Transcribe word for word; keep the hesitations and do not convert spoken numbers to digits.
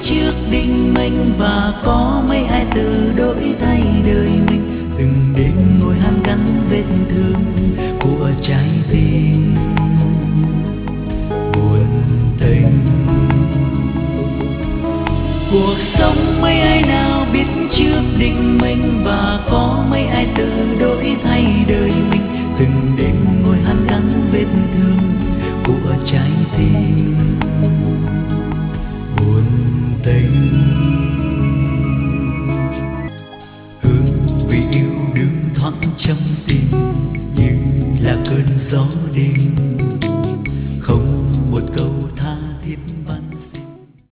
trước định mệnh, và có mấy ai tự đổi thay đời mình. Từng đêm ngồi hàn gắn vết thương của trái tim buồn tênh. Cuộc sống mấy ai nào biết trước định mệnh, và có mấy ai tự đổi thay đời mình. Từng đêm ngồi hàn gắn vết thương của trái tim buồn tênh. Hương vì yêu đương thoáng trong tim,